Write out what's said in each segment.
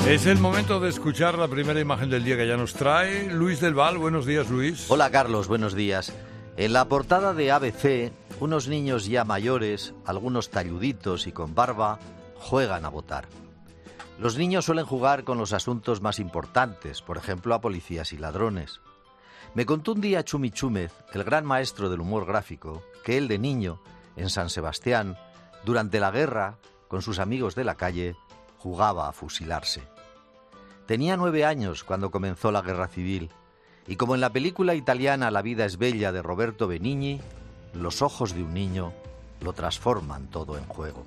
Es el momento de escuchar la primera imagen del día que ya nos trae Luis del Val. Buenos días, Luis. Hola, Carlos, buenos días. En la portada de ABC, unos niños ya mayores, algunos talluditos y con barba, juegan a votar. Los niños suelen jugar con los asuntos más importantes, por ejemplo, a policías y ladrones. Me contó un día Chumi Chúmez, el gran maestro del humor gráfico, que él de niño, en San Sebastián, durante la guerra, con sus amigos de la calle, jugaba a fusilarse. Tenía 9 años cuando comenzó la guerra civil, y como en la película italiana La vida es bella de Roberto Benigni, los ojos de un niño lo transforman todo en juego.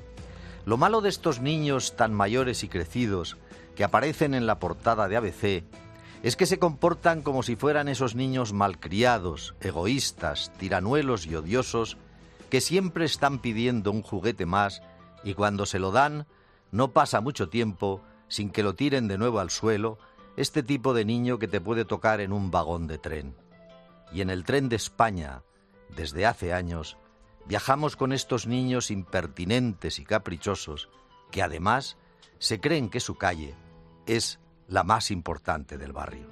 Lo malo de estos niños tan mayores y crecidos que aparecen en la portada de ABC es que se comportan como si fueran esos niños malcriados, egoístas, tiranuelos y odiosos que siempre están pidiendo un juguete más y cuando se lo dan no pasa mucho tiempo sin que lo tiren de nuevo al suelo, este tipo de niño que te puede tocar en un vagón de tren. Y en el tren de España, desde hace años, viajamos con estos niños impertinentes y caprichosos, que además se creen que su calle es la más importante del barrio.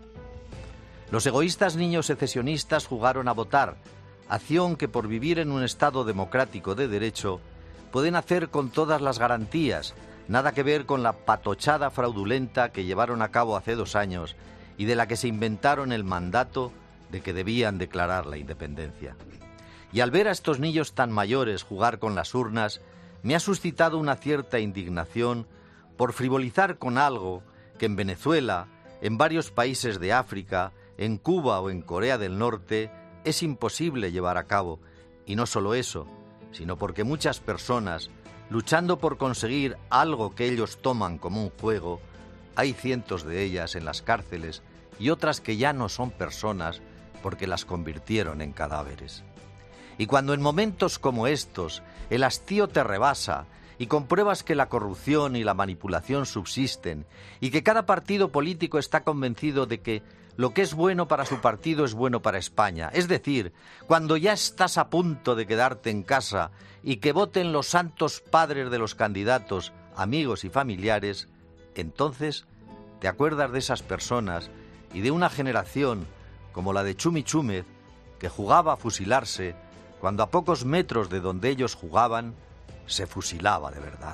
Los egoístas niños secesionistas jugaron a votar, acción que por vivir en un Estado democrático de derecho pueden hacer con todas las garantías. Nada que ver con la patochada fraudulenta que llevaron a cabo hace 2 años y de la que se inventaron el mandato de que debían declarar la independencia. Y al ver a estos niños tan mayores jugar con las urnas, me ha suscitado una cierta indignación por frivolizar con algo que en Venezuela, en varios países de África, en Cuba o en Corea del Norte es imposible llevar a cabo. Y no solo eso, sino porque muchas personas, luchando por conseguir algo que ellos toman como un juego, hay cientos de ellas en las cárceles y otras que ya no son personas porque las convirtieron en cadáveres. Y cuando en momentos como estos el hastío te rebasa y compruebas que la corrupción y la manipulación subsisten y que cada partido político está convencido de que lo que es bueno para su partido es bueno para España, es decir, cuando ya estás a punto de quedarte en casa y que voten los santos padres de los candidatos, amigos y familiares, entonces te acuerdas de esas personas y de una generación como la de Chumi Chúmez, que jugaba a fusilarse cuando a pocos metros de donde ellos jugaban se fusilaba de verdad.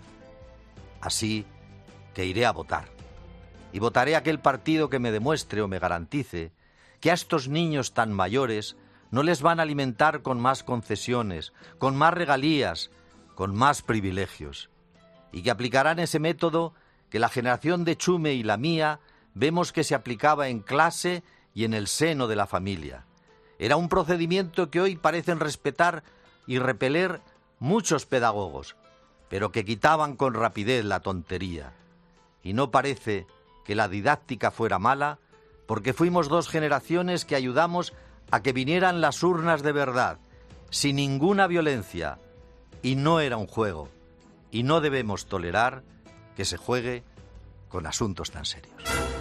Así que iré a votar. Y votaré aquel partido que me demuestre o me garantice que a estos niños tan mayores no les van a alimentar con más concesiones, con más regalías, con más privilegios. Y que aplicarán ese método que la generación de Chume y la mía vemos que se aplicaba en clase y en el seno de la familia. Era un procedimiento que hoy parecen respetar y repeler muchos pedagogos, pero que quitaban con rapidez la tontería. Y no parece que la didáctica fuera mala, porque fuimos 2 generaciones que ayudamos a que vinieran las urnas de verdad, sin ninguna violencia, y no era un juego, y no debemos tolerar que se juegue con asuntos tan serios.